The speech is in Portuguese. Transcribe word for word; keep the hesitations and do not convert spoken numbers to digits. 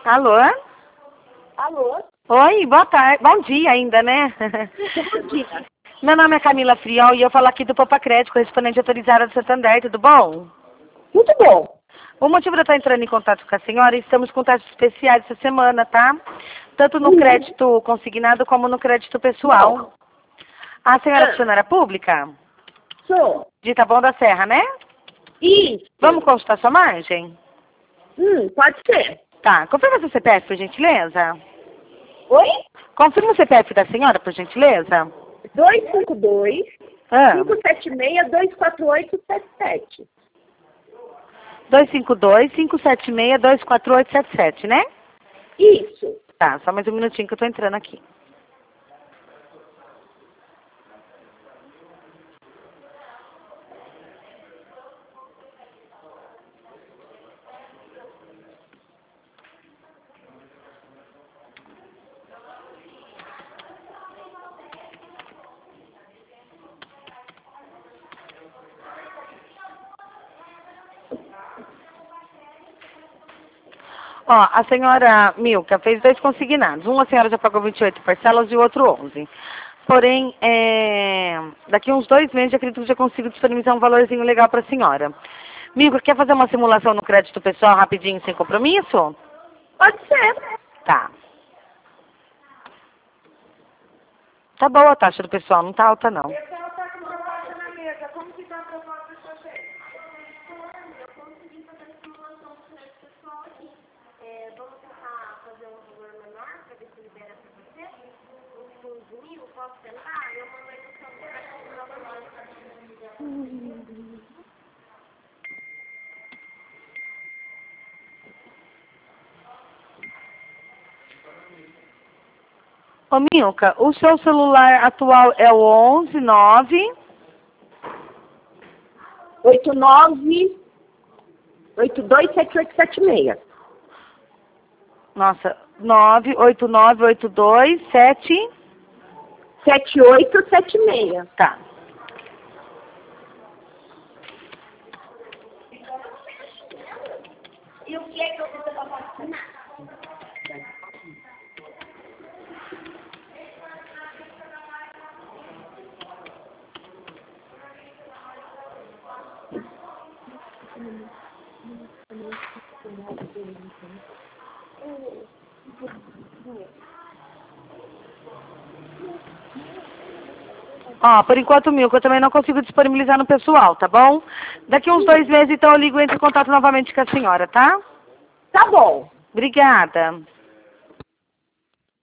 Alô? Alô? Oi, boa tarde. Bom dia ainda, né? Bom dia. Meu nome é Camila Friol e eu falo aqui do Popa Crédito, correspondente autorizada do Santander, tudo bom? Tudo bom. O motivo de eu estar entrando em contato com a senhora, estamos com taxas especiais essa semana, tá? Tanto no Uhum. crédito consignado como no crédito pessoal. Não. A senhora é Ah. funcionária pública? Sou. De Taboão da Serra, né? Isso. Vamos consultar sua margem? Hum, pode ser. Tá, confirma seu C P F, por gentileza. Oi? Confirma o C P F da senhora, por gentileza. dois cinco dois, Ah. cinco sete seis, dois quatro oito sete sete. dois cinco dois, cinco sete seis, dois quatro oito sete sete, né? Isso. Tá, só mais um minutinho que eu tô entrando aqui. Ó, a senhora Milka fez dois consignados. Um a senhora já pagou vinte e oito parcelas e o outro onze. Porém, é, daqui uns dois meses, eu acredito que já consigo disponibilizar um valorzinho legal para a senhora. Milka, quer fazer uma simulação no crédito pessoal rapidinho, sem compromisso? Pode ser. Tá. Tá boa a taxa do pessoal, não tá alta não. Ô Milka, o seu celular atual é o onze nove... oito nove oito dois sete oito sete seis. Nossa, nove oito nove oito dois sete... sete oito sete seis. Tá. E o que é que eu vou fazer? Ó, por enquanto, Milka, eu também não consigo disponibilizar no pessoal, tá bom? Daqui uns dois meses, então, eu ligo e entro em contato novamente com a senhora, tá? Tá bom. Obrigada.